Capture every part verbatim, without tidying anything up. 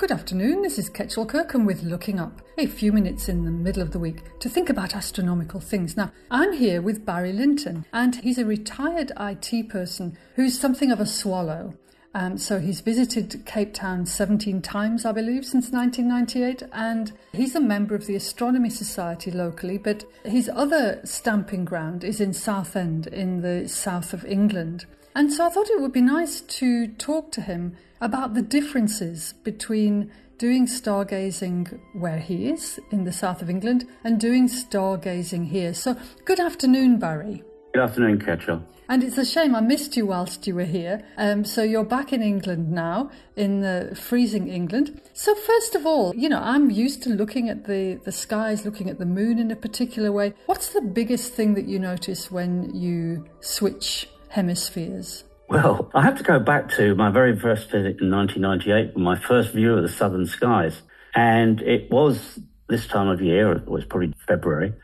Good afternoon, this is Ketchel Kirkham with Looking Up, a few minutes in the middle of the week to think about astronomical things. Now, I'm here with Barry Linton, and he's a retired I T person who's something of a swallow. Um, so he's visited Cape Town seventeen times, I believe, since nineteen ninety-eight, and he's a member of the Astronomy Society locally, but his other stamping ground is in Southend, in the south of England. And so I thought it would be nice to talk to him about the differences between doing stargazing where he is, in the south of England, and doing stargazing here. So, good afternoon, Barry. Good afternoon, Ketchel. And it's a shame I missed you whilst you were here. Um, so you're back in England now, in the freezing England. So first of all, you know, I'm used to looking at the, the skies, looking at the moon in a particular way. What's the biggest thing that you notice when you switch hemispheres? Well, I have to go back to my very first visit in nineteen ninety-eight, my first view of the southern skies. And it was this time of year, it was probably February,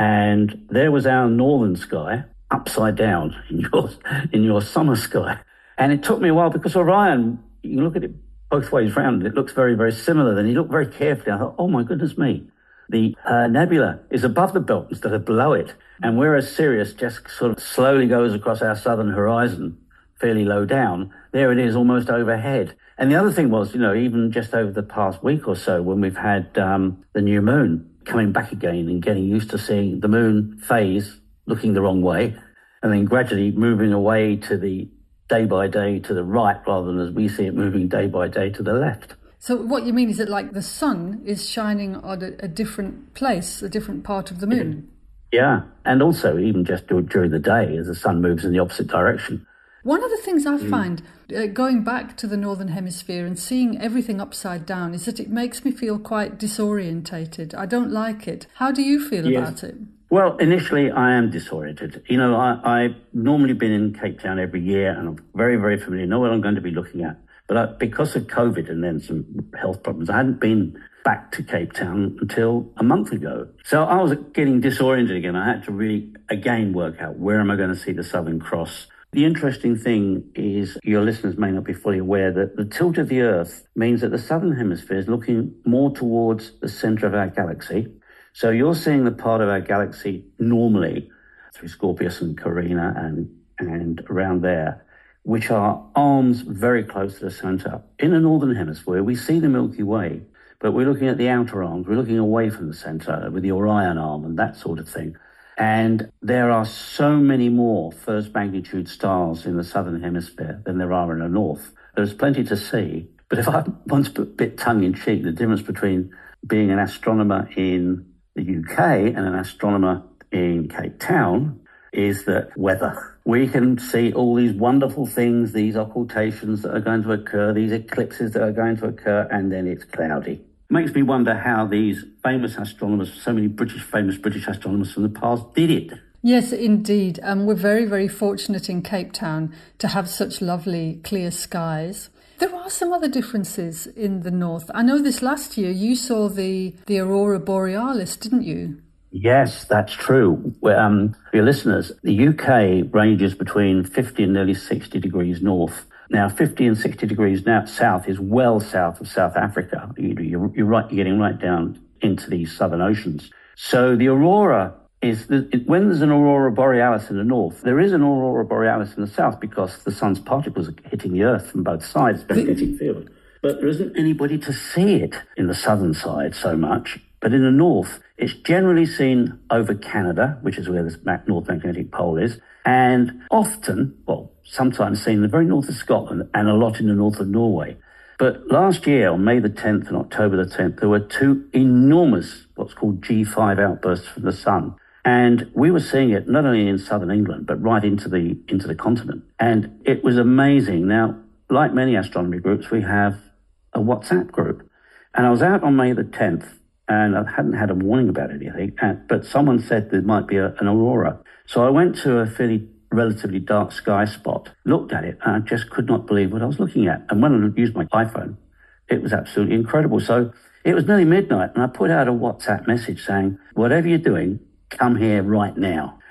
and there was our northern sky upside down in your, in your summer sky. And it took me a while because Orion, you can look at it both ways round, it looks very, very similar. Then you look very carefully, I thought, oh my goodness me, the uh, nebula is above the belt instead of below it. And whereas Sirius just sort of slowly goes across our southern horizon, fairly low down, there it is almost overhead. And the other thing was, you know, even just over the past week or so, when we've had um, the new moon coming back again and getting used to seeing the moon phase looking the wrong way, and then gradually moving away to the day by day to the right, rather than as we see it moving day by day to the left. So what you mean is that like the sun is shining on a, a different place, a different part of the moon? Yeah, and also even just during the day as the sun moves in the opposite direction. One of the things I find, uh, going back to the Northern Hemisphere and seeing everything upside down, is that it makes me feel quite disorientated. I don't like it. How do you feel yes. about it? Well, initially I am disoriented. You know, I, I've normally been in Cape Town every year and I'm very, very familiar, know what I'm going to be looking at. But I, because of COVID and then some health problems, I hadn't been back to Cape Town until a month ago. So I was getting disoriented again. I had to really, again, work out where am I going to see the Southern Cross. The interesting thing is your listeners may not be fully aware that the tilt of the Earth means that the Southern Hemisphere is looking more towards the centre of our galaxy. So you're seeing the part of our galaxy normally through Scorpius and Carina and, and around there, which are arms very close to the centre. In the Northern Hemisphere, we see the Milky Way, but we're looking at the outer arms. We're looking away from the centre with the Orion arm and that sort of thing. And there are so many more first magnitude stars in the Southern Hemisphere than there are in the North. There's plenty to see. But if I once put a bit tongue in cheek, the difference between being an astronomer in the U K and an astronomer in Cape Town is that weather. We can see all these wonderful things, these occultations that are going to occur, these eclipses that are going to occur, and then it's cloudy. Makes me wonder how these famous astronomers, so many British, famous British astronomers from the past did it. Yes, indeed. Um, we're very, very fortunate in Cape Town to have such lovely, clear skies. There are some other differences in the north. I know this last year you saw the, the Aurora Borealis, didn't you? Yes, that's true. Um, for your listeners, the U K ranges between fifty and nearly sixty degrees north. Now, fifty and sixty degrees now south is well south of South Africa. You, you're, you're right, you're getting right down into these southern oceans. So the aurora is, the, when there's an Aurora Borealis in the north, there is an Aurora Borealis in the south because the sun's particles are hitting the earth from both sides, magnetic field. But there isn't anybody to see it in the southern side so much. But in the north, it's generally seen over Canada, which is where the North Magnetic Pole is, and often, well, sometimes seen in the very north of Scotland and a lot in the north of Norway. But last year, on May the tenth and October the tenth, there were two enormous, what's called G five outbursts from the sun. And we were seeing it not only in southern England, but right into the into the continent. And it was amazing. Now, like many astronomy groups, we have a WhatsApp group. And I was out on May the tenth, and I hadn't had a warning about anything, but someone said there might be a, an aurora. So I went to a fairly relatively dark sky spot, looked at it, and I just could not believe what I was looking at. And when I used my iPhone, it was absolutely incredible. So it was nearly midnight, and I put out a WhatsApp message saying, whatever you're doing, come here right now.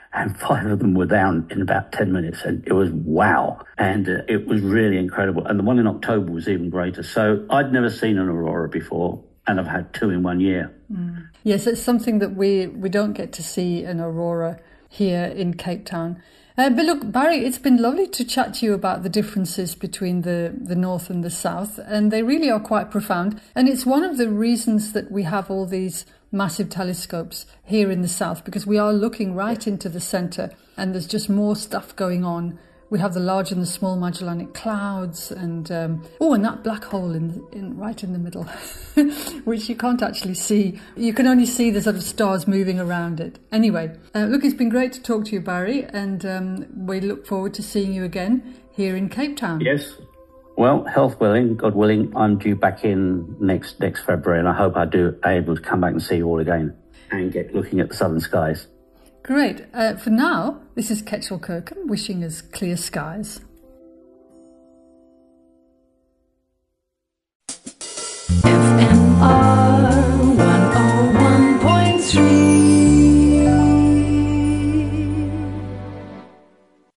and five of them were down in about ten minutes. And it was wow. And uh, it was really incredible. And the one in October was even greater. So I'd never seen an aurora before, and I've had two in one year. Mm. Yes, it's something that we, we don't get to see an aurora here in Cape Town. Uh, but look, Barry, it's been lovely to chat to you about the differences between the, the North and the South, and they really are quite profound. And it's one of the reasons that we have all these massive telescopes here in the South, because we are looking right into the centre, and there's just more stuff going on. We have the Large and the Small Magellanic Clouds, and um, oh, and that black hole in, in right in the middle, which you can't actually see. You can only see the sort of stars moving around it. Anyway, uh, look, it's been great to talk to you, Barry, and um, we look forward to seeing you again here in Cape Town. Yes. Well, health willing, God willing, I'm due back in next next February, and I hope I do able to come back and see you all again and get looking at the southern skies. Great. Uh, for now, this is Ketchel Kirkham wishing us clear skies.